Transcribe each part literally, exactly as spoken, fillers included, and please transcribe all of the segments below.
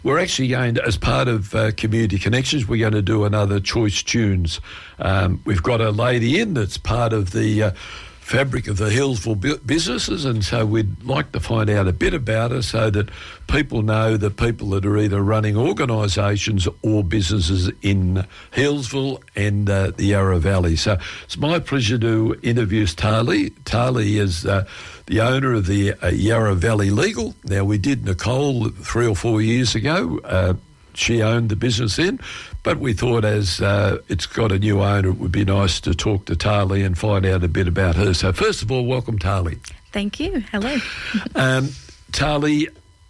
We're actually going to, as part of uh, Community Connections, we're going to do another Choice Tunes. Um, we've got a lady in that's part of the uh, fabric of the Hillsville bu- businesses, and so we'd like to find out a bit about her so that people know the people that are either running organisations or businesses in Hillsville and uh, the Yarra Valley. So it's my pleasure to interview Tali. Tali is uh, the owner of the uh, Yarra Valley Legal. Now, we did Nicole three or four years ago. Uh, she owned the business then, but we thought as uh, it's got a new owner, it would be nice to talk to Tali and find out a bit about her. So first of all, welcome, Tali. Thank you. Hello. um, Tali,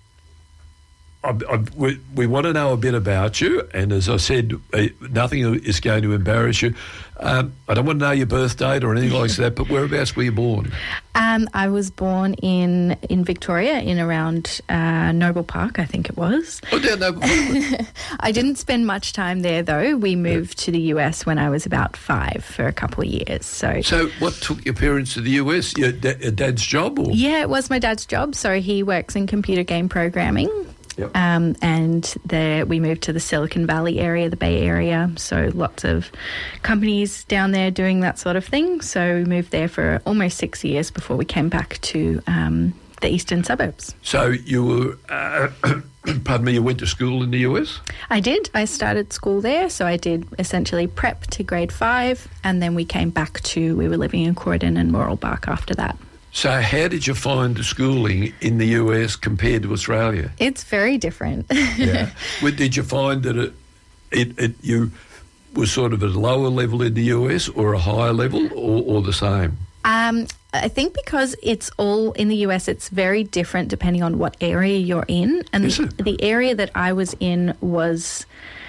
I, I, we, we want to know a bit about you, and as I said, uh, nothing is going to embarrass you. Um, I don't want to know your birth date or anything like that, but whereabouts were you born? Um, I was born in, in Victoria, in around uh, Noble Park, I think it was. Oh, down Noble Park. I didn't spend much time there, though. We moved yeah. to the U S when I was about five for a couple of years. So, so what took your parents to the U S? Your, da- your dad's job? Or? Yeah, it was my dad's job. So he works in computer game programming. Yep. Um, and there we moved to the Silicon Valley area, the Bay Area, so lots of companies down there doing that sort of thing. So we moved there for almost six years before we came back to um, the eastern suburbs. So you were, uh, pardon me, you went to school in the U S? I did. I started school there, so I did essentially prep to grade five, and then we came back to, we were living in Croydon and Moral-Bark after that. So how did you find the schooling in the U S compared to Australia? It's very different. Yeah. Well, did you find that it, it, it you were sort of at a lower level in the U S or a higher level or, or the same? Um, I think because it's all in the U S, it's very different depending on what area you're in. And Is it? The area that I was in was...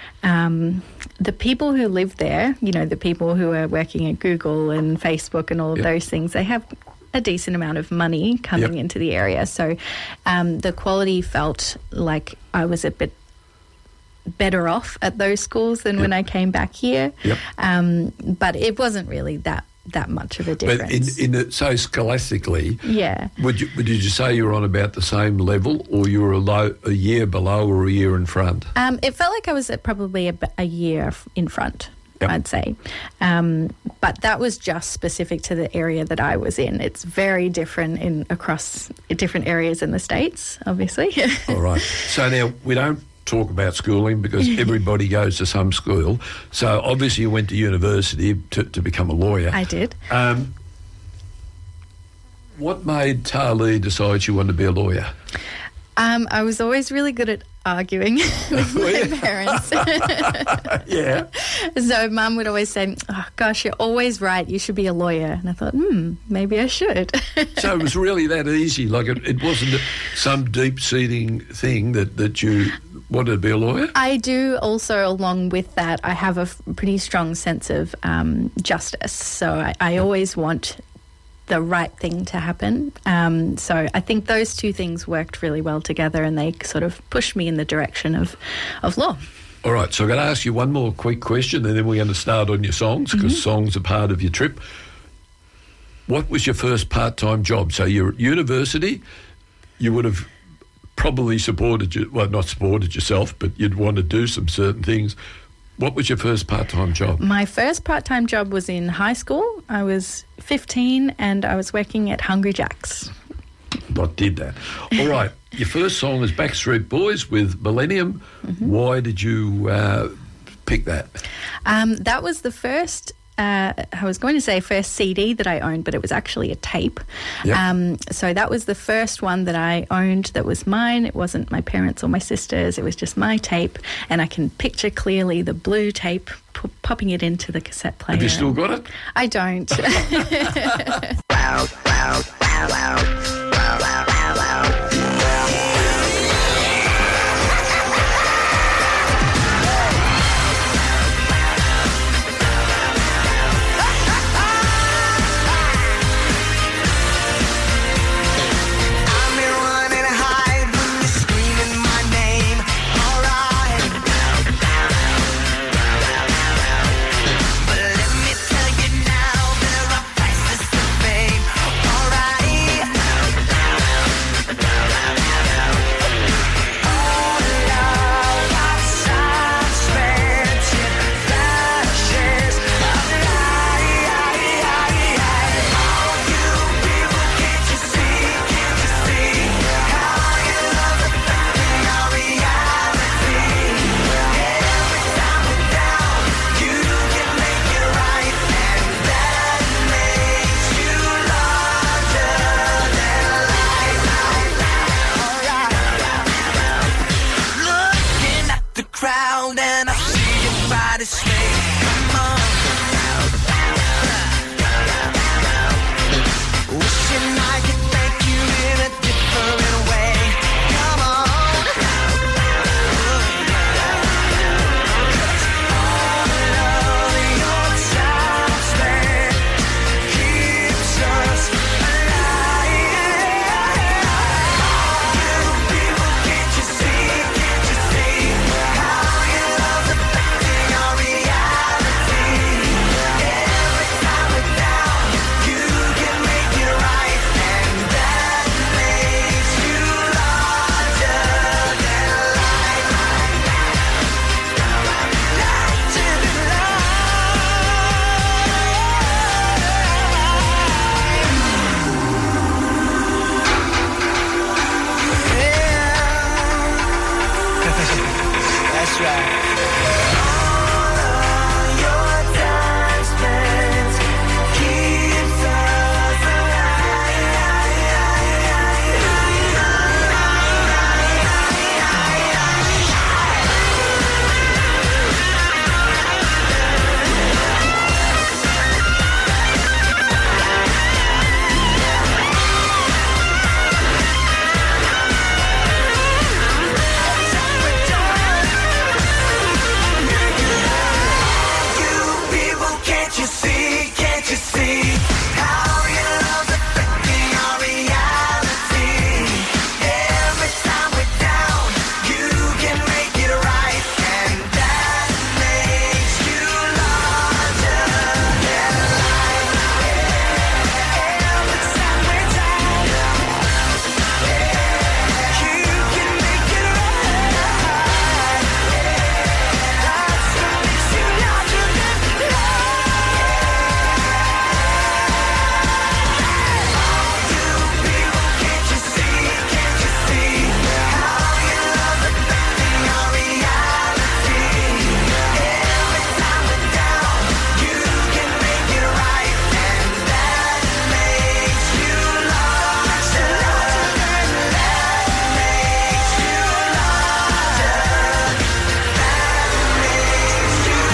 Um, the people who live there, you know, the people who are working at Google and Facebook and all of yep. those things, they have a decent amount of money coming yep. into the area. So um, the quality felt like I was a bit better off at those schools than yep. when I came back here. Yep. Um, but it wasn't really that that much of a difference. But in, in the, so scholastically, yeah. would you, did you say you were on about the same level, or you were a, low, a year below or a year in front? Um, it felt like I was at probably a, a year in front. Yep. I'd say. Um, but that was just specific to the area that I was in. It's very different in across different areas in the States, obviously. All right. So now we don't talk about schooling because everybody goes to some school. So obviously you went to university to, to become a lawyer. I did. Um, what made Tali decide she wanted to be a lawyer? Um, I was always really good at arguing with my parents. Yeah. So Mum would always say, oh, gosh, you're always right. You should be a lawyer. And I thought, hmm, maybe I should. So it was really that easy? Like it, it wasn't some deep-seating thing that, that you wanted to be a lawyer? I do also, along with that, I have a f- pretty strong sense of um, justice. So I, I always want the right thing to happen. Um, so I think those two things worked really well together, and they sort of pushed me in the direction of, of law. All right, so I'm going to ask you one more quick question, and then we're going to start on your songs, because mm-hmm. songs are part of your trip. What was your first part-time job? So you're at university, you would have probably supported, you, well, not supported yourself, but you'd want to do some certain things. What was your first part-time job? My first part-time job was in high school. I was fifteen and I was working at Hungry Jack's. I did that. All right. Your first song is Backstreet Boys with Millennium. Mm-hmm. Why did you uh, pick that? Um, that was the first... Uh, I was going to say first C D that I owned, but it was actually a tape. Yep. Um, so that was the first one that I owned that was mine. It wasn't my parents' or my sister's. It was just my tape. And I can picture clearly the blue tape p- popping it into the cassette player. Have you still got it? I don't. Wow, wow, wow, wow, wow, wow, wow. crowd and I see your body sway. Come on. Wishing I could thank you in a different way. Come on. All of your time spent keeps us alive. You people, can't you see, can't you see how your love's affecting our reality? Every time we're down, you can make it right, and that makes you larger than life. Larger than life. That's right. All of your time spent keeps us You people, can't you see, can't you see how your love's affecting our reality? Every time we're down, you can make it right, and that makes you larger than life. Every time we're down, you can make it right. That's what makes you larger than You people, can't you see, can't you see how your love's affecting our reality? Every time we're down, you can make it right, and that makes you larger. That makes you larger. That makes you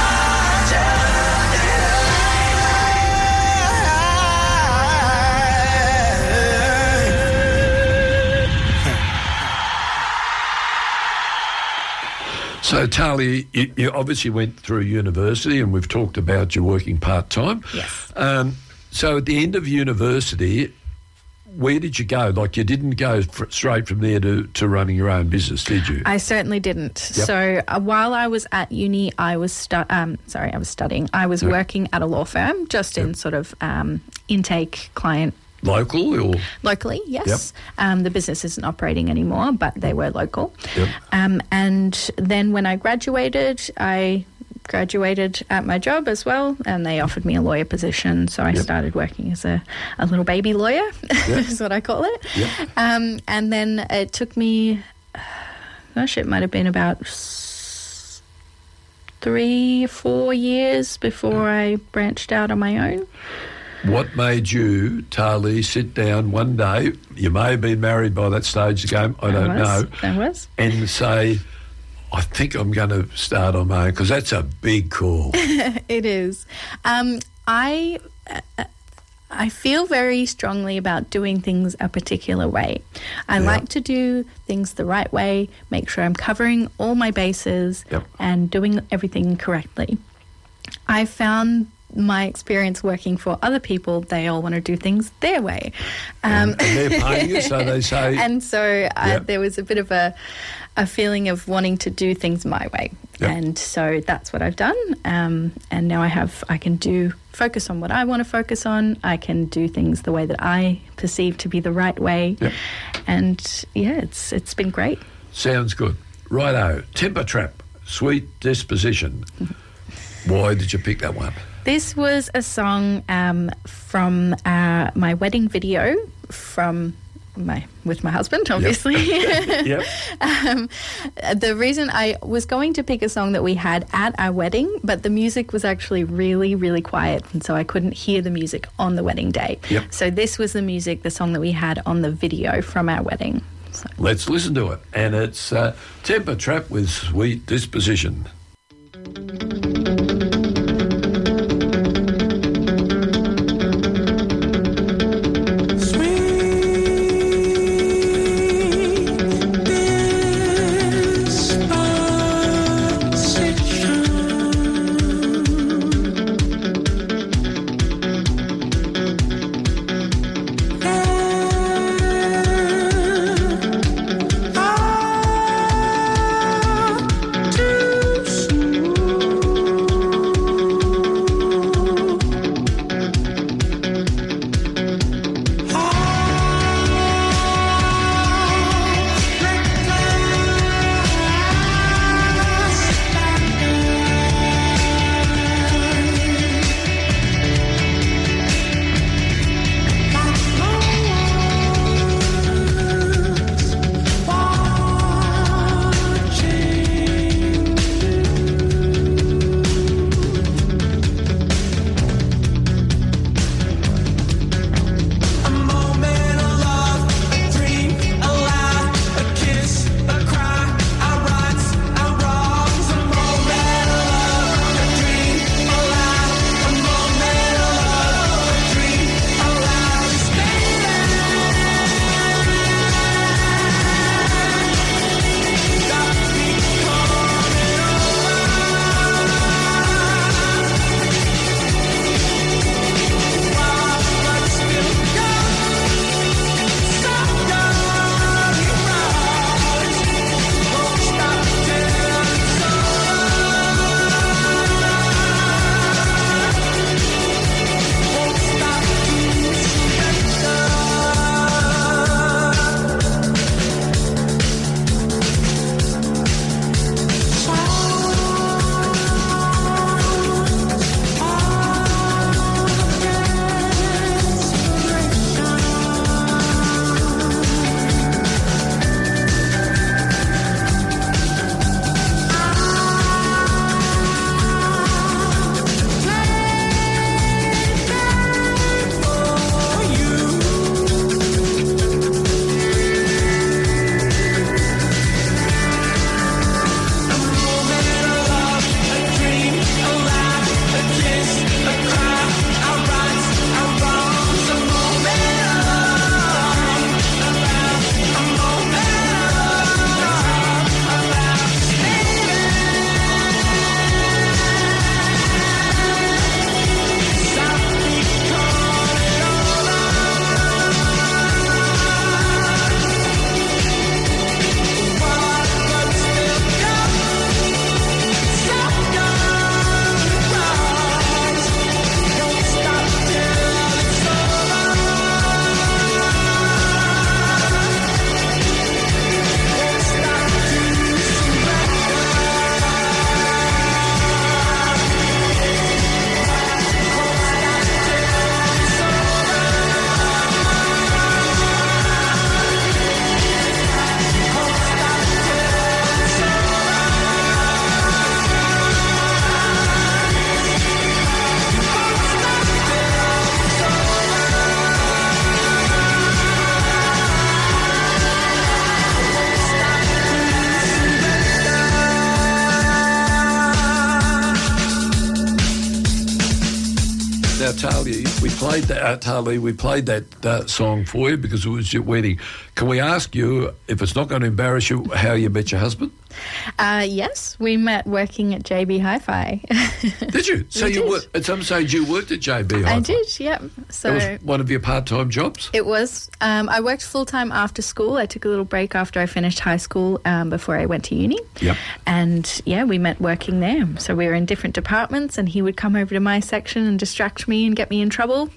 So, Tali, you, you obviously went through university, and we've talked about you working part-time. Yes. Um, so, at the end of university, where did you go? Like, you didn't go fr- straight from there to, to running your own business, did you? I certainly didn't. Yep. So uh, while I was at uni, I was stu- um, sorry, I was studying. I was Yep. working at a law firm, just in Yep. sort of um, intake client Local or? locally. Yes, Yep. um, the business isn't operating anymore, but they were local. Yep. Um, and then when I graduated, I graduated at my job as well, and they offered me a lawyer position. So I Yep. started working as a, a little baby lawyer, Yep. is what I call it. Yep. Um, and then it took me, gosh, it might have been about s- three, four years before I branched out on my own. What made you, Tali, sit down one day, you may have been married by that stage of the game, I don't was, know, I was. and say, I think I'm going to start on my own, because that's a big call. It is. Um, I uh, I feel very strongly about doing things a particular way. I Yeah. like to do things the right way, make sure I'm covering all my bases Yep. and doing everything correctly. I found my experience working for other people, they all want to do things their way. Um, and they're paying you, so they say... and so uh, Yep. there was a bit of a, a feeling of wanting to do things my way. Yep. And so that's what I've done. Um, and now I have, I can do, focus on what I want to focus on. I can do things the way that I perceive to be the right way. Yep. And yeah, it's it's been great. Sounds good. Righto. Temper Trap, Sweet Disposition. Why did you pick that one? This was a song um, from uh, my wedding video from my with my husband, obviously. Yep. um, the reason I was going to pick a song that we had at our wedding, but the music was actually really, really quiet, and so I couldn't hear the music on the wedding day. Yep. So this was the music, the song that we had on the video from our wedding. So. Let's listen to it. And it's uh, Temper Trap with Sweet Disposition. Now, Talia, we played that. Uh, Talia, we played that uh, song for you because it was your wedding. Can we ask you, if it's not going to embarrass you, how you met your husband? Uh, yes, we met working at J B Hi-Fi. Did you? So We you did. wor- at some stage you worked at J B Hi-Fi. I did, yep. So That was one of your part-time jobs? it was. Um, I worked full-time after school. I took a little break after I finished high school um, before I went to uni. Yep. And, yeah, we met working there. So we were in different departments and he would come over to my section and distract me and get me in trouble.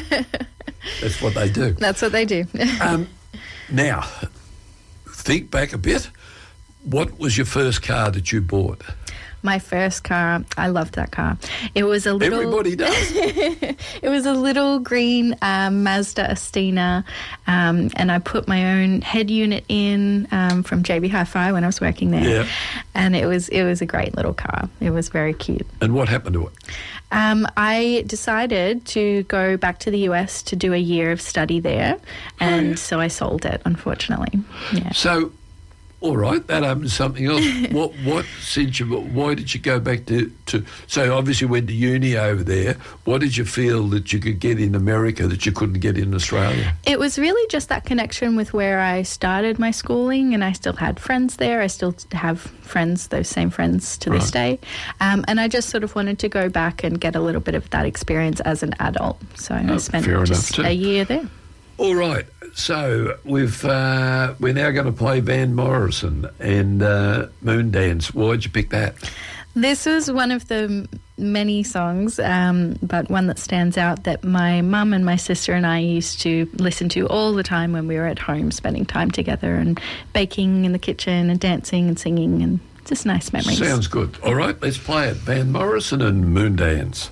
That's what they do. That's what they do. Um, now, think back a bit. What was your first car that you bought? My first car, I loved that car. It was a little... Everybody does. It was a little green um, Mazda Astina, um, and I put my own head unit in um, from J B Hi-Fi when I was working there. Yeah. And it was it was a great little car. It was very cute. And what happened to it? Um, I decided to go back to the U S to do a year of study there, and Oh, yeah. so I sold it, unfortunately. Yeah. So, all right, that opens something else. what what sent you? Why did you go back to, to? So obviously went to uni over there. What did you feel that you could get in America that you couldn't get in Australia? It was really just that connection with where I started my schooling, and I still had friends there. I still have friends, those same friends to this Right. day. Um, and I just sort of wanted to go back and get a little bit of that experience as an adult. So I Oh, spent fair enough just too. a year there. All right, so we've uh, we're now going to play Van Morrison and uh, Moondance. Why'd you pick that? This was one of the m- many songs, um, but one that stands out that my mum and my sister and I used to listen to all the time when we were at home, spending time together and baking in the kitchen and dancing and singing, and just nice memories. Sounds good. All right, let's play it. Van Morrison and Moondance.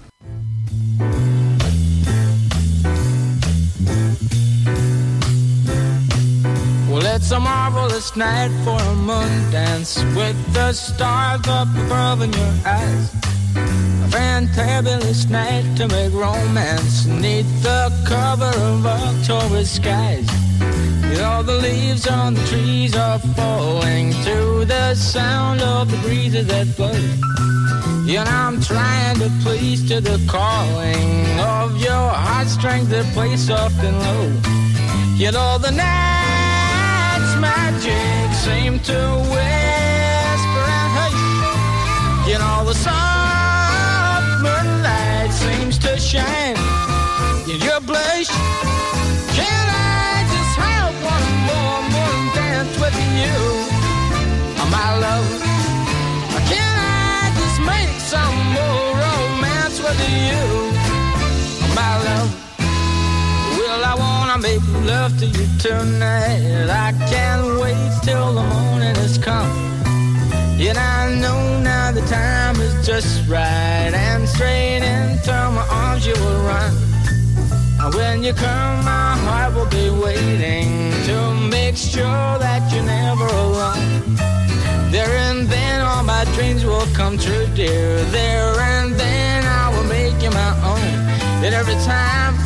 Well, it's a marvelous night for a moon dance with the stars up above in your eyes. A fantabulous night to make romance neath the cover of October skies. You know, the leaves on the trees are falling to the sound of the breezes that blow. You know, I'm trying to please to the calling of your heartstrings that play soft and low. You know, the night's magic seem to whisper and hush. You know, the soft moonlight seems to shine in your blush. Can I just have one more moon dance with you, oh, my love? Can I just make some more romance with you, oh, my love? Well, I wanna make love to you tonight. I can't wait till the morning has come. Yet I know now the time is just right, and straight into my arms you will run. And when you come, my heart will be waiting to make sure that you're never alone. There and then all my dreams will come true, dear. There and then I will make you my own. And every time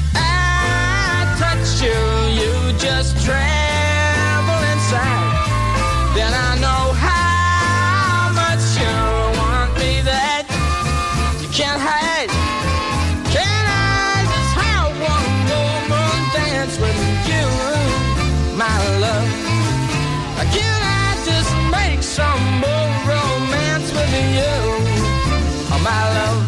you, you just travel inside. Then I know how much you want me that you can't hide. Can I just have one more moon dance with you, my love? Can I just make some more romance with you, oh, my love?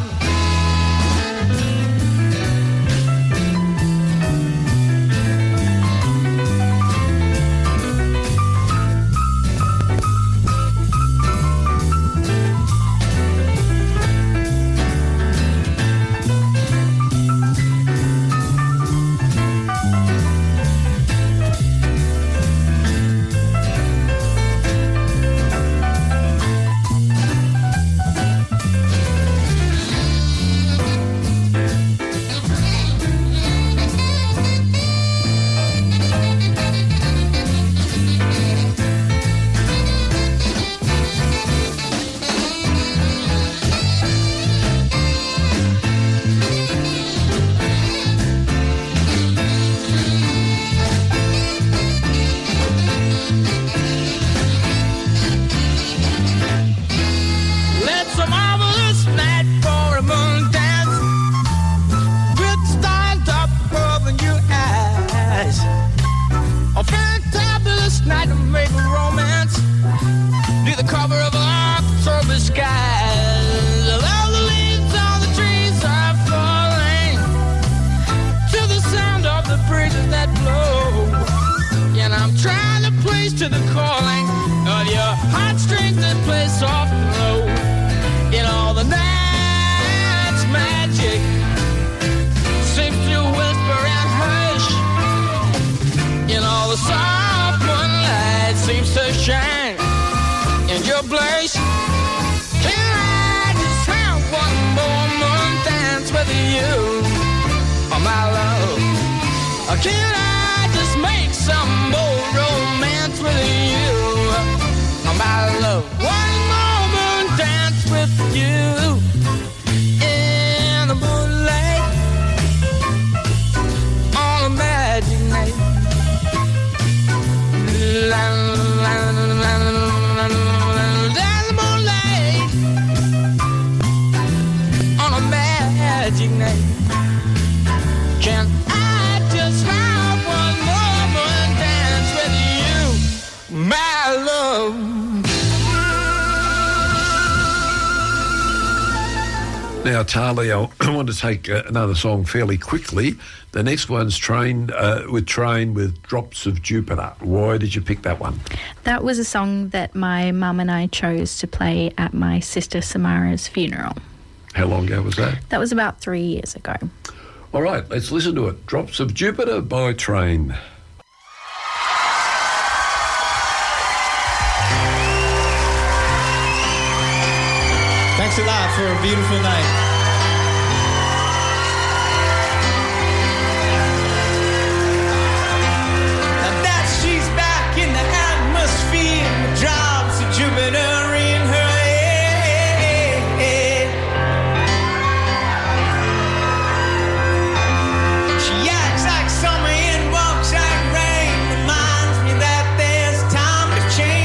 To the calling of your heartstrings that play soft and low. In all the night's magic seems to whisper and hush. In all the soft moonlight seems to shine in your blush. Can I just have one more moon dance with you, oh my love? Or can I just make some more romance with you, oh my love? One more moon dance with you in the moonlight on a magic night. La, la, la, la, la, la, the moonlight on a magic night. Can I just have one more dance with you, my love? Now, Tali, I want to take uh, another song fairly quickly. The next one's Train uh, with Train with Drops of Jupiter. Why did you pick that one? That was a song that my mum and I chose to play at my sister Samara's funeral. How long ago was that? That was about three years ago. All right, let's listen to it. Drops of Jupiter by Train. Thanks a lot for a beautiful night. Now that she's back in the atmosphere with drops of Jupiter in her head. She acts like summer and walks like rain. Reminds me that there's time to change.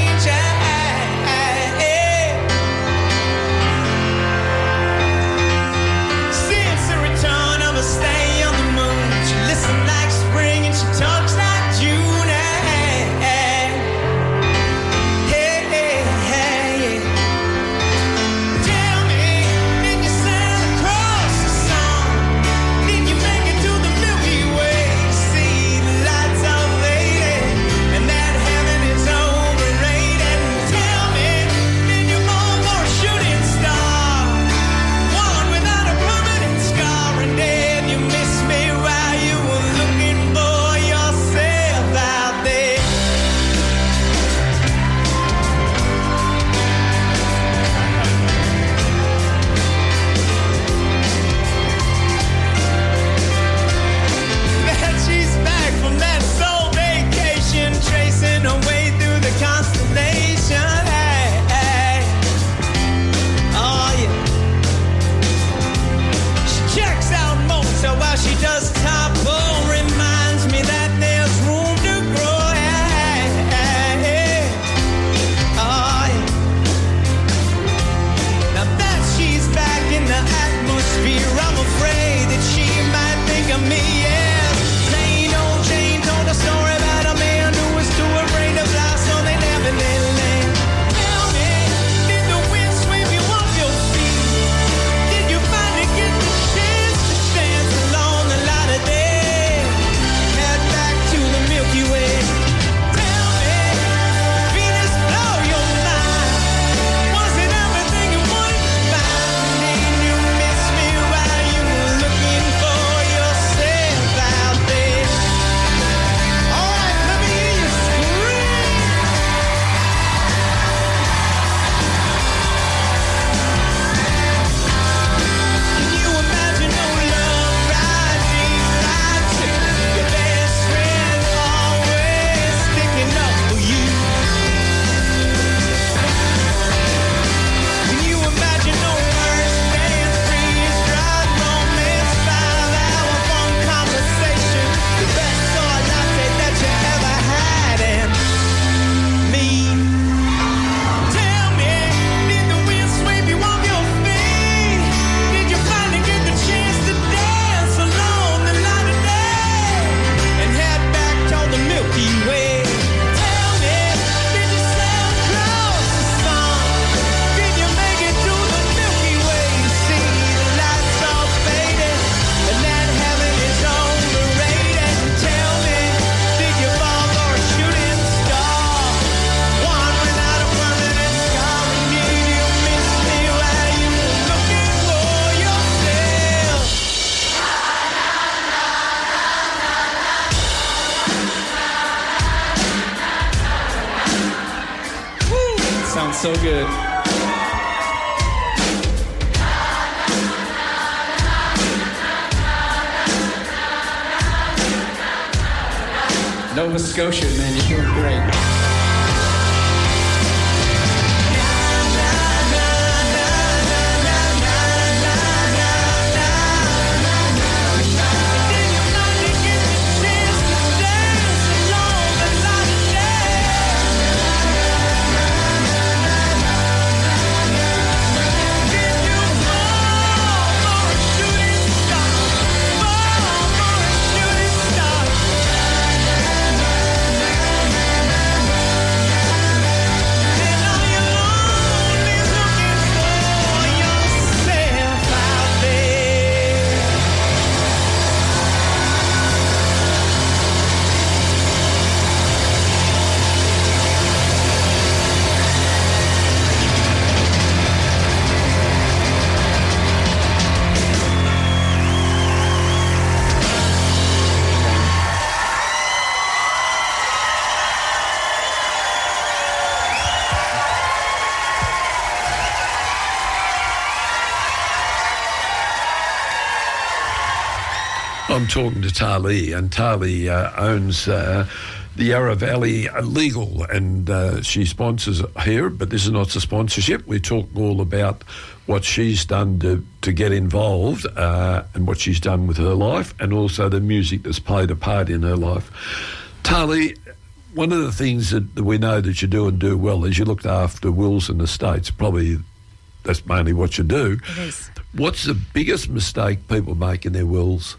Nova Scotia, man. You're doing great. I'm talking to Tali, and Tali uh, owns uh, the Yarra Valley Legal, and uh, she sponsors here, but this is not a sponsorship. We talk all about what she's done to, to get involved uh, and what she's done with her life, and also the music that's played a part in her life. Tali, one of the things that, that we know that you do and do well is you look after wills and estates. Probably that's mainly what you do. It is. What's the biggest mistake people make in their wills?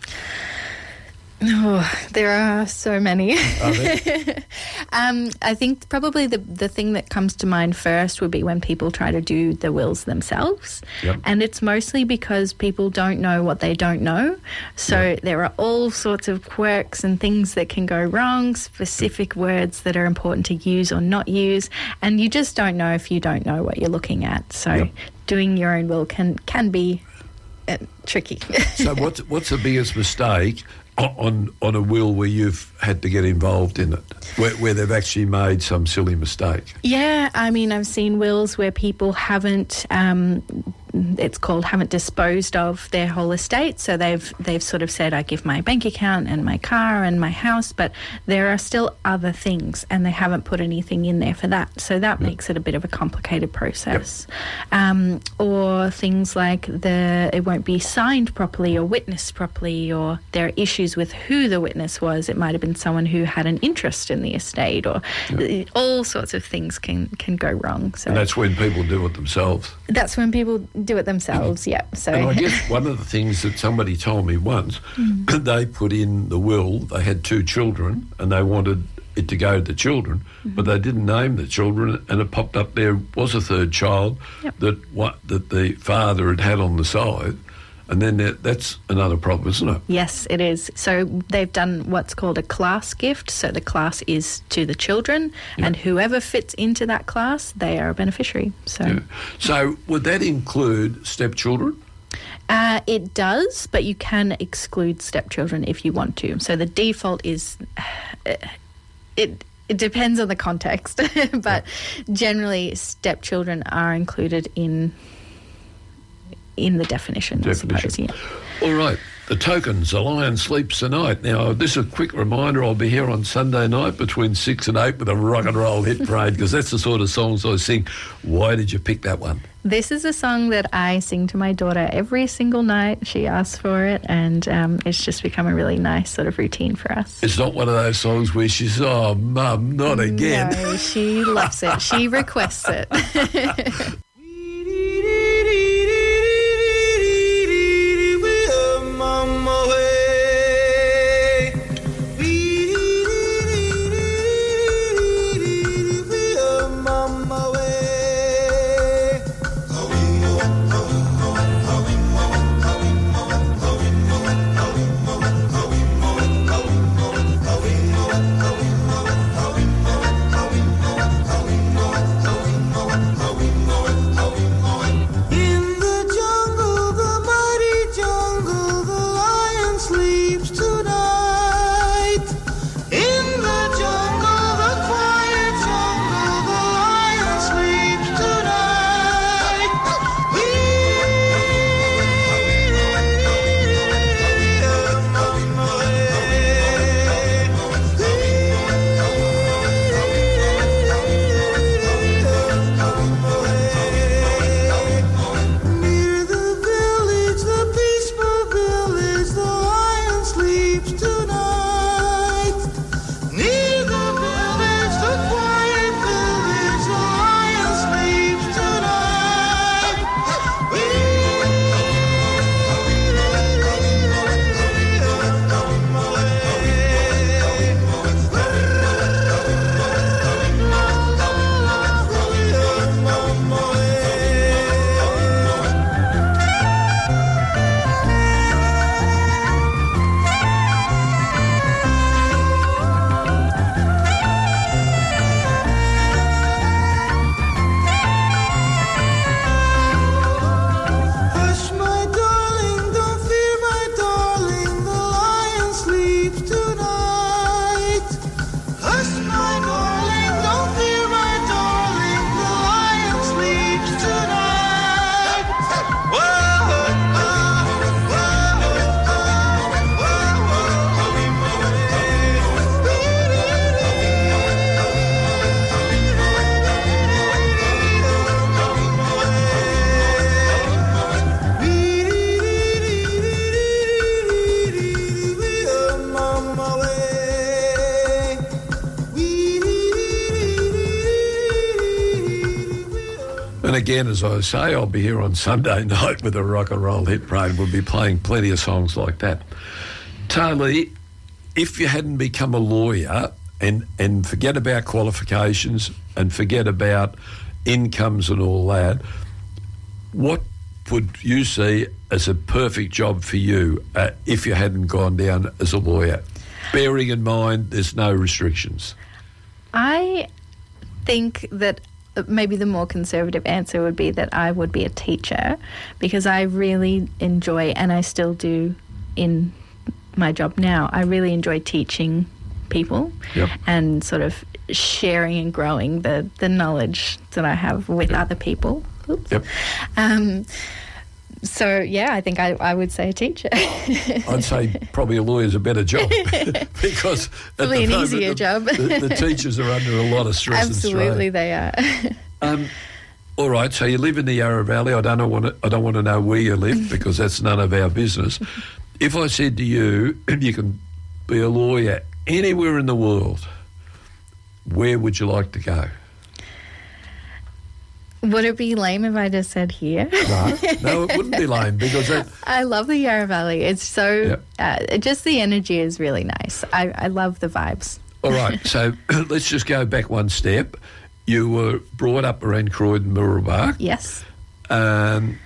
Oh, there are so many. Are there? um, I think probably the the thing that comes to mind first would be when people try to do the wills themselves. Yep. And it's mostly because people don't know what they don't know. So Yep. there are all sorts of quirks and things that can go wrong, specific words that are important to use or not use, and you just don't know if you don't know what you're looking at. So Yep. doing your own will can, can be uh, tricky. So what's what's the biggest mistake on on a will where you've had to get involved in it, where, where they've actually made some silly mistake? Yeah, I mean, I've seen wills where people haven't, um, it's called haven't disposed of their whole estate. So they've they've sort of said, I give my bank account and my car and my house, but there are still other things and they haven't put anything in there for that. So that Yep. makes it a bit of a complicated process. Um, or things like the it won't be signed properly or witnessed properly, or there are issues with who the witness was. It might have been someone who had an interest in the estate, or Yep. all sorts of things can, can go wrong. So And that's when people do it themselves. that's when people do it themselves, yeah. So And I guess one of the things that somebody told me once, they put in the will, they had two children and they wanted it to go to the children, but they didn't name the children, and it popped up there was a third child Yep. that what that the father had had on the side, and then that, that's another problem, isn't it? yes, it is. So they've done what's called a class gift. So the class is to the children, Yeah. and whoever fits into that class, they are a beneficiary. So Yeah. So would that include stepchildren? uh, it does, but you can exclude stepchildren if you want to. So the default is it. It depends on the context, but generally stepchildren are included in in the definition. Definition. I suppose, yeah. All right, the tokens, A Lion Sleeps Tonight. Now, this is a quick reminder, I'll be here on Sunday night between six and eight with a rock and roll hit parade, because that's the sort of songs I sing. Why did you pick that one? This is a song that I sing to my daughter every single night. She asks for it, and um, it's just become a really nice sort of routine for us. It's not one of those songs where she says, oh, Mum, not again. No, she loves it. She requests it. Going again, as I say, I'll be here on Sunday night with a rock and roll hit parade. We'll be playing plenty of songs like that. Tali, if you hadn't become a lawyer, and, and forget about qualifications and forget about incomes and all that, what would you see as a perfect job for you uh, if you hadn't gone down as a lawyer? Bearing in mind there's no restrictions. I think that maybe the more conservative answer would be that I would be a teacher, because I really enjoy, and I still do in my job now, I really enjoy teaching people Yep. and sort of sharing and growing the, the knowledge that I have with Yep. other people. Oops. Yep. Um, so, yeah, I think I, I would say a teacher. I'd say probably a lawyer's a better job because at Probably the an moment, easier the, job. the, the teachers are under a lot of stress Absolutely, and they are. strain. Um, all right, so you live in the Yarra Valley. I don't know, want to, I don't want to know where you live because that's none of our business. If I said to you, you can be a lawyer anywhere in the world, where would you like to go? Would it be lame if I just said here? No, no, it wouldn't be lame because that, I love the Yarra Valley. It's so, Yep. uh, just the energy is really nice. I, I love the vibes. all right, so let's just go back one step. You were brought up around Croydon, Mooroolbark. Yes. Um,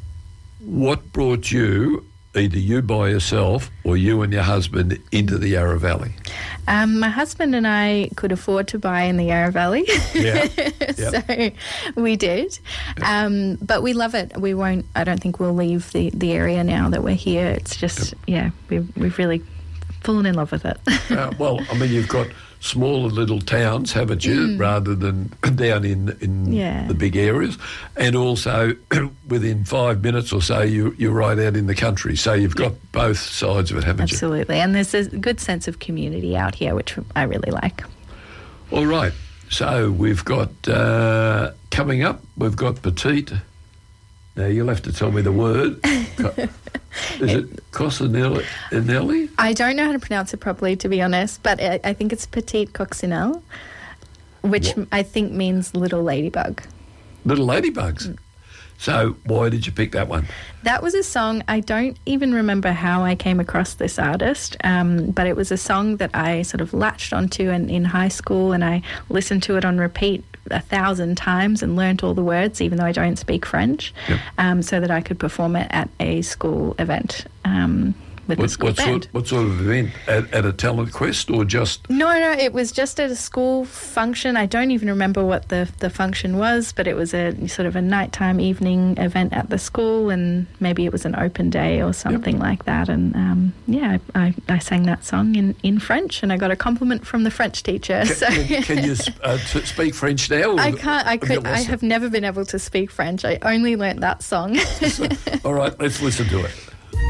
what brought you, either you by yourself or you and your husband, into the Yarra Valley? Um, my husband and I could afford to buy in the Yarra Valley. Yeah. So we did. Um, but we love it. We won't, I don't think we'll leave the, the area now that we're here. It's just, yeah, we've, we've really fallen in love with it. Uh, well, I mean, you've got smaller little towns, haven't you, rather than down in, in Yeah. the big areas. And also, within five minutes or so, you, you're right out in the country. So you've got both sides of it, haven't Absolutely. And there's a good sense of community out here, which I really like. you? All right. So we've got, uh, coming up, we've got Petite. Now, you'll have to tell me the word. Co- Is it Coccinelli? I don't know how to pronounce it properly, to be honest, but I, I think it's Petite Coccinelle, which What? I think means little ladybug. Little ladybugs. So why did you pick that one? That was a song, I don't even remember how I came across this artist, um, but it was a song that I sort of latched onto in, in high school, and I listened to it on repeat a thousand times and learnt all the words, even though I don't speak French, Yep. um, so that I could perform it at a school event um, with the What, school what, band. sort, what sort of event? At, at a talent quest or just... No, no, it was just at a school function. I don't even remember what the, the function was, but it was a sort of a nighttime evening event at the school, and maybe it was an open day or something like that. And um, yeah, I, I, I sang that song in, in French, and I got a compliment from the French teacher. Can, so can, can you uh, t- speak French now? or I can't. I have you could. I lost it? have never been able to speak French. I only learnt that song. All right, let's listen to it.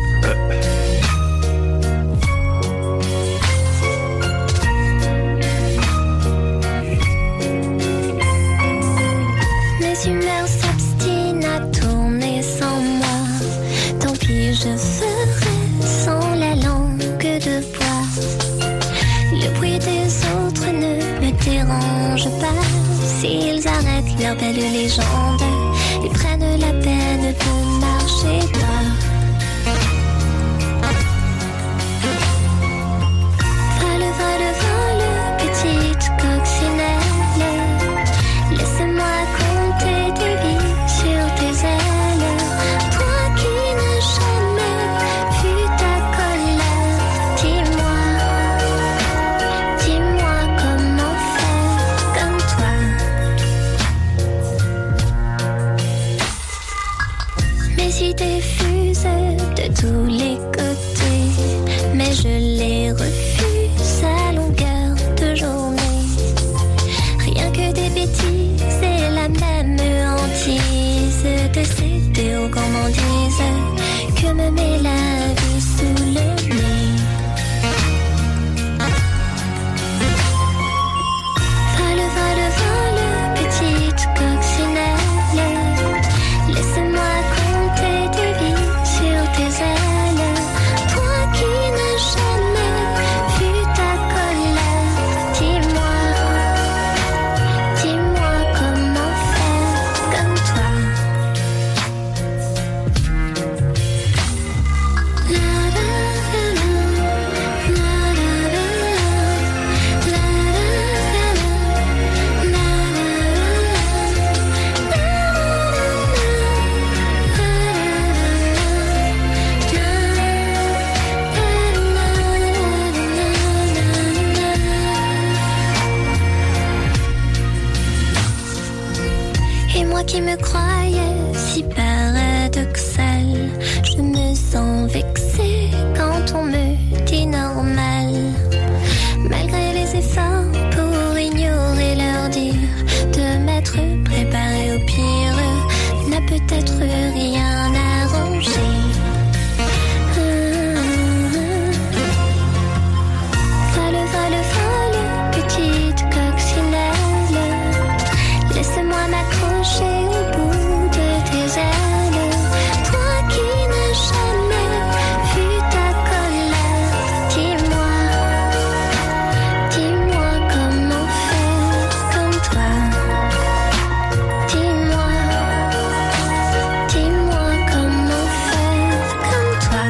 Mes humeurs s'obstinent à tourner sans moi. Tant pis, je ferai sans la langue de bois. Le bruit des autres ne me dérange pas. S'ils arrêtent leur belle légende, ils prennent la peine de marcher droit. Vole, vole, vole, petite coccinelle. Laisse-moi compter tes vies sur tes ailes. Toi qui n'as jamais vu ta colère, dis-moi, dis-moi comment faire comme toi. Mes idées fusent de tous les côtés, mais je les refuse à longueur de journée. Rien que des bêtises et la même hantise de céder aux gourmandises que me met la vie sous le nez. Vole, vole, vole, petite coccinelle. Laisse-moi compter tes vies sur tes ailes. Toi qui n'as jamais vu ta colère, dis-moi, dis-moi comment faire comme toi. si paradoxal. Je me sens vexée quand on me dit normal. Malgré les efforts pour ignorer leur dire, de m'être préparée au pire n'a peut-être rien arrangé. Vole, vole, vole, petite coccinelle, laisse-moi m'accrocher au bout de tes ailes. Toi qui n'as jamais vu ta colère, dis-moi, dis-moi comment faire comme toi. Dis-moi, dis-moi comment faire comme toi.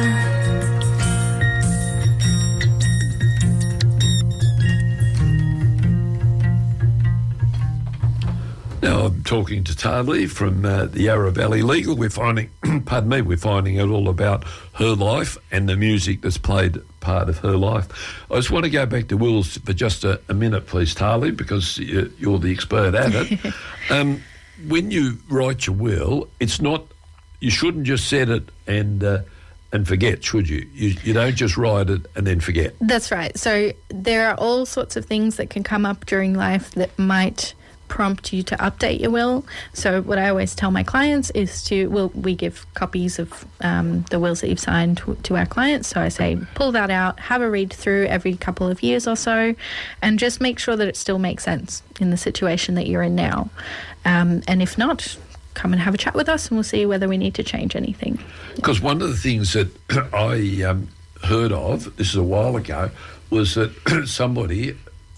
Now I'm talking to Tarlee from uh, the Yarra Valley Legal. We're finding, pardon me, we're finding out all about her life and the music that's played part of her life. I just want to go back to wills for just a, a minute, please, Tarlee, because you- you're the expert at it. um, when you write your will, it's not, you shouldn't just set it and uh, and forget, should you? you? You don't just write it and then forget. That's right. So there are all sorts of things that can come up during life that might prompt you to update your will. So what I always tell my clients is to, well, we give copies of um, the wills that you've signed to, to our clients. So I say, pull that out, have a read through every couple of years or so, and just make sure that it still makes sense in the situation that you're in now. Um, and if not, come and have a chat with us and we'll see whether we need to change anything. Because one of the things that I um, heard of, this is a while ago, was that somebody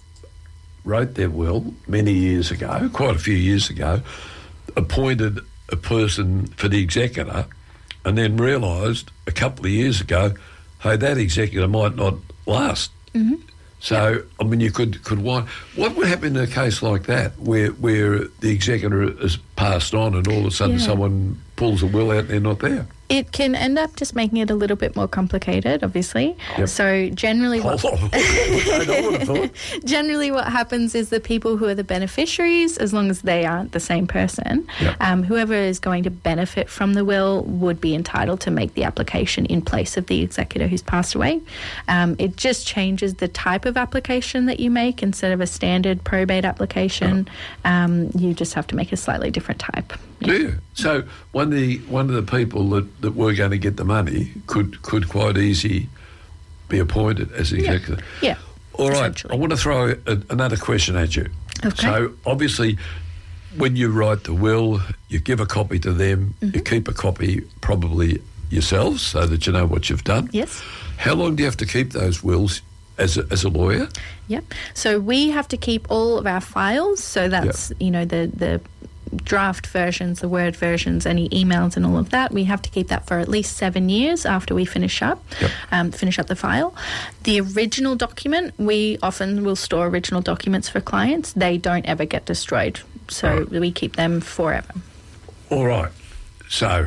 wrote their will many years ago, quite a few years ago, appointed a person for the executor, and then realised a couple of years ago, hey, that executor might not last. Mm-hmm. So, I mean, you could could wind. What would happen in a case like that, where where the executor has passed on, and all of a sudden Yeah. someone pulls a will out and they're not there? It can end up just making it a little bit more complicated, obviously. Yep. So generally what... I would have thought. Generally what happens is the people who are the beneficiaries, as long as they aren't the same person, Yep. um, whoever is going to benefit from the will would be entitled to make the application in place of the executor who's passed away. Um, it just changes the type of application that you make. Instead of a standard probate application, um, you just have to make a slightly different type. Do you? So one of the one of the people that, that were going to get the money could could quite easy be appointed as executor. Yeah. All right. essentially. I want to throw a, another question at you. Okay. So obviously, when you write the will, you give a copy to them. Mm-hmm. You keep a copy probably yourselves so that you know what you've done. Yes. How long do you have to keep those wills as a, as a lawyer? Yep. So we have to keep all of our files. So that's, you know, the, the draft versions, the Word versions, any emails and all of that. We have to keep that for at least seven years after we finish up, Yep. um, finish up the file. The original document, we often will store original documents for clients. They don't ever get destroyed. So we keep them forever. All right. So,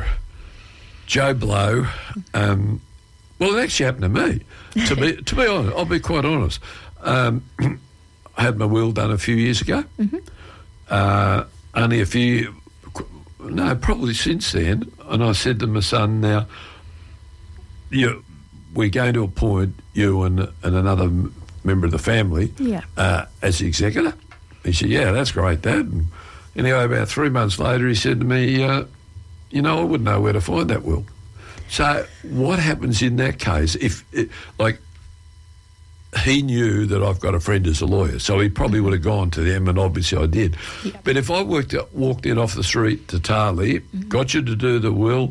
Joe Blow, um, well, it actually happened to me. To be to be honest, I'll be quite honest. Um, I had my will done a few years ago. Mm-hmm. Uh, only a few, no, probably since then. And I said to my son, now, you, we're going to appoint you and, and another m- member of the family Yeah. uh, as the executor. He said, yeah, that's great, Dad. And anyway, about three months later, he said to me, uh, you know, I wouldn't know where to find that will. So what happens in that case if, it, like, he knew that I've got a friend as a lawyer, so he probably would have gone to them, and obviously I did. Yep. But if I worked out, walked in off the street to Tarlee, got you to do the will,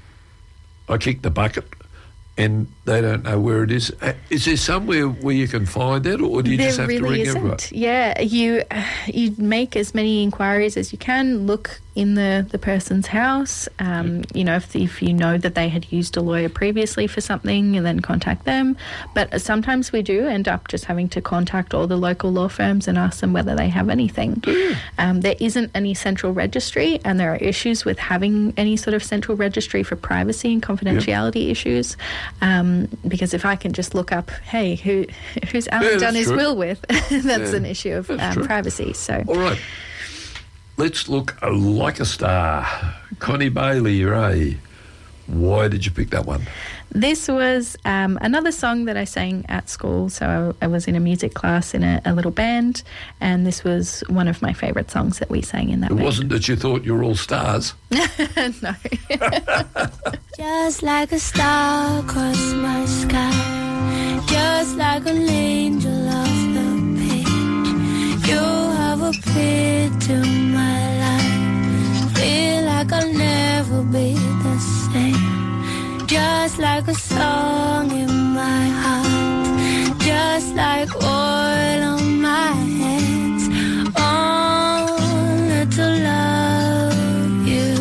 I kicked the bucket, and they don't know where it is. Uh, Is there somewhere where you can find it, or do you There just have really to ring isn't. everyone? Yeah, you you make as many inquiries as you can. Look in the, the person's house. Um, you know, if if you know that they had used a lawyer previously for something, and then contact them. But sometimes we do end up just having to contact all the local law firms and ask them whether they have anything. Um, there isn't any central registry, and there are issues with having any sort of central registry for privacy and confidentiality issues. Um, because if I can just look up, hey, who who's Alan Yeah, done that's his true. will with, that's Yeah, an issue of that's um, true. privacy. So All right. let's look like a star. Connie Bailey, Ray. Why did you pick that one? This was um, another song that I sang at school. So I, I was in a music class in a, a little band, and this was one of my favourite songs that we sang in that It band. wasn't that you thought you were all stars. No. Just like a star across my sky, just like an angel off the page, you have appeared to my life. Feel like I'll never be the same. Just like a song in my heart, just like oil on my hands, only to love you.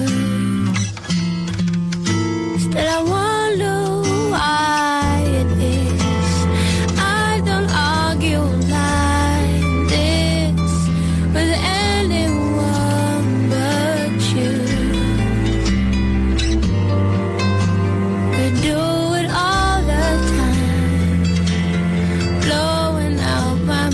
Still I wonder why it is I don't argue like this with anyone but you. We do it all the time, blowing out my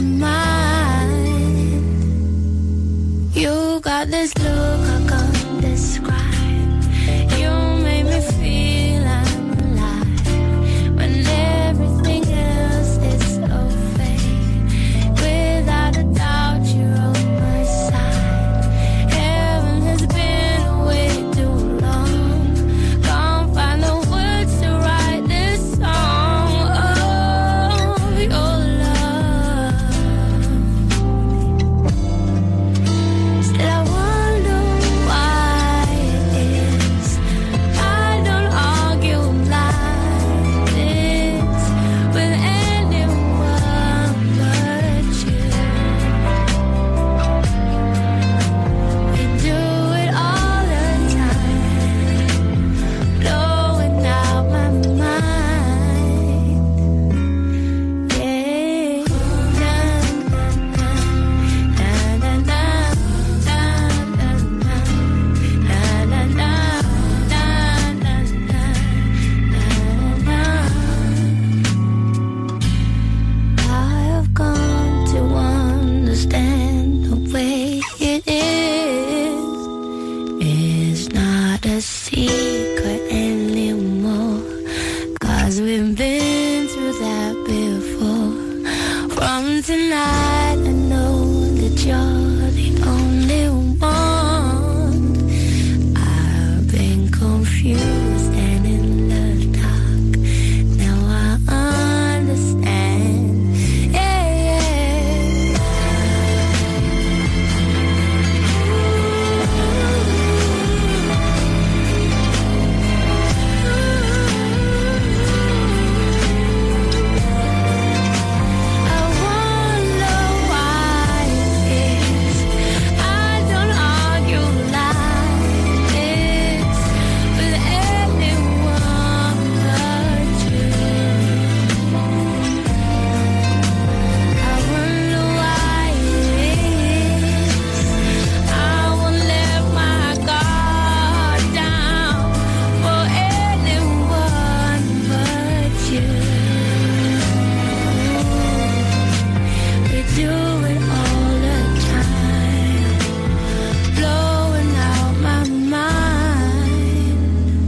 mind. You got this look I can't describe. You make me feel I'm alive when everything else is so fake. Without a doubt, you're on my side. Heaven has been away too long. Can't find the words to write this song of your love. Still I wonder why it is I don't argue like this with anyone but you. We do it all the time, blowing out my mind. Yeah. Na, na, na, na, na, na, na, na, na, na, na, na. I have come to understand the way it is. It's not a secret anymore, 'cause we've been through that before. From tonight I know that you're the only one. I've been confused and in the dark. Now I understand. Yeah, yeah. I wonder why it is I don't argue like this with anyone but you. I wonder why it is I won't let my guard down for anyone but you. We do it all the time, blowing out my mind.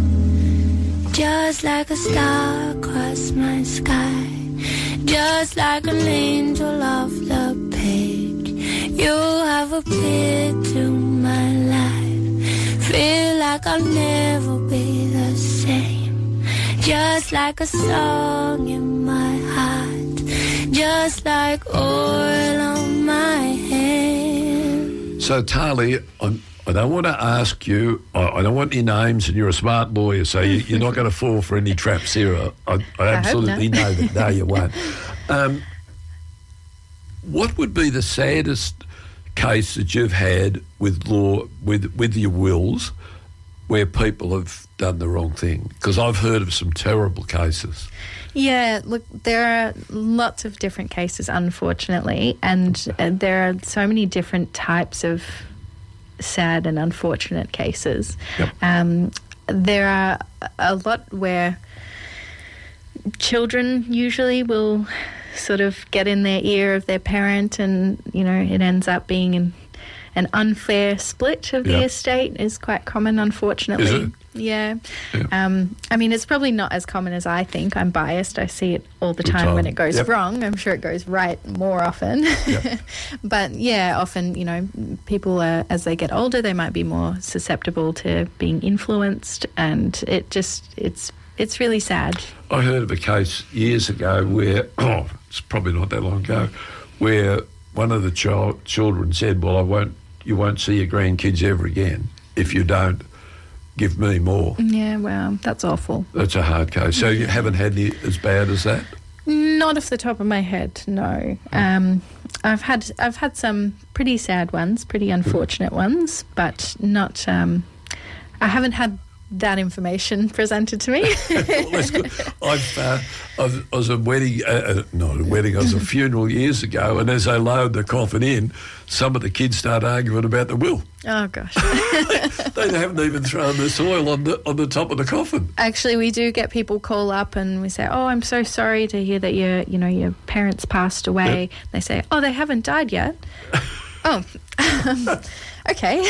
Just like a star across my sky, just like an angel off the page, you have appeared to my life. Feel like I'll never be the same. Just like a song in my heart, just like oil on my hand. So, Tali, I'm, I don't want to ask you, I, I don't want any names, and you're a smart lawyer, so you, you're not going to fall for any traps here. I, I, I absolutely not. know that. No, you won't. Um, what would be the saddest case that you've had with law, with with your wills, where people have done the wrong thing? Because I've heard of some terrible cases. Yeah, look, there are lots of different cases, unfortunately, and uh, there are so many different types of sad and unfortunate cases. Yep. Um, there are a lot where children usually will sort of get in their ear of their parent, and, you know, it ends up being an, an unfair split of the Yeah. estate is quite common, unfortunately. Is it? Yeah. Yeah. Um, I mean, it's probably not as common as I think. I'm biased. I see it all the Good time, time. when it goes Yep. wrong. I'm sure it goes right more often. Yep. But yeah, often, you know, people are, as they get older, they might be more susceptible to being influenced, and it just, it's, it's really sad. I heard of a case years ago where, oh, it's probably not that long ago, where one of the child, children said, well, I won't, you won't see your grandkids ever again if you don't give me more. Yeah, well, that's awful. That's a hard case. So you haven't had any as bad as that? Not off the top of my head, no. Um, I've had I've had some pretty sad ones, pretty unfortunate ones, but not. Um, I haven't had that information presented to me. Well, that's good. I've, uh, I've, I was at a wedding, uh, uh, not a wedding, I was at a funeral years ago, and as they lowered the coffin in, some of the kids started arguing about the will. Oh gosh. They haven't even thrown the soil on the on the top of the coffin. Actually, we do get people call up and we say, "Oh, I'm so sorry to hear that your, you know, your parents passed away." Yep. They say, "Oh, they haven't died yet." Oh, okay.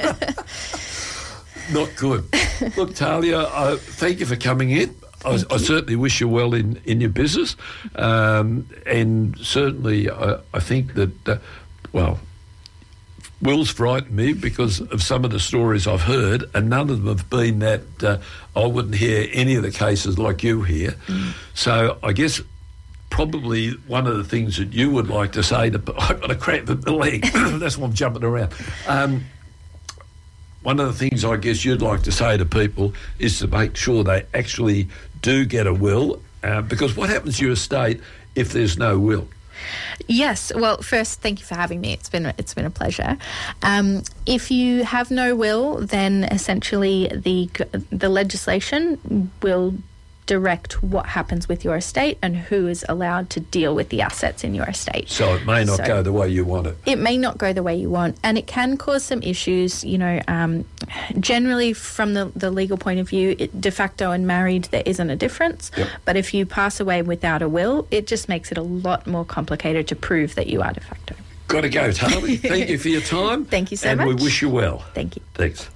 Not good. Look, Talia, uh, thank you for coming in. I, I certainly wish you well in, in your business. Um, and certainly I, I think that, uh, well, wills frighten me because of some of the stories I've heard, and none of them have been that uh, I wouldn't hear any of the cases like you hear. Mm. So I guess probably one of the things that you would like to say to... I've got a cramp in the leg. That's why I'm jumping around. Um, One of the things I guess you'd like to say to people is to make sure they actually do get a will, uh, because what happens to your estate if there's no will? Yes. Well, first, thank you for having me. It's been it's been a pleasure. Um, if you have no will, then essentially the the legislation will direct what happens with your estate and who is allowed to deal with the assets in your estate. So it may not So- go the way you want it. It may not go the way you want, and it can cause some issues. You know, um, generally from the, the legal point of view, it, de facto and married, there isn't a difference. Yep. But if you pass away without a will, it just makes it a lot more complicated to prove that you are de facto. Got to go, Tali. Thank you for your time. Thank you so and much. And we wish you well. Thank you. Thanks.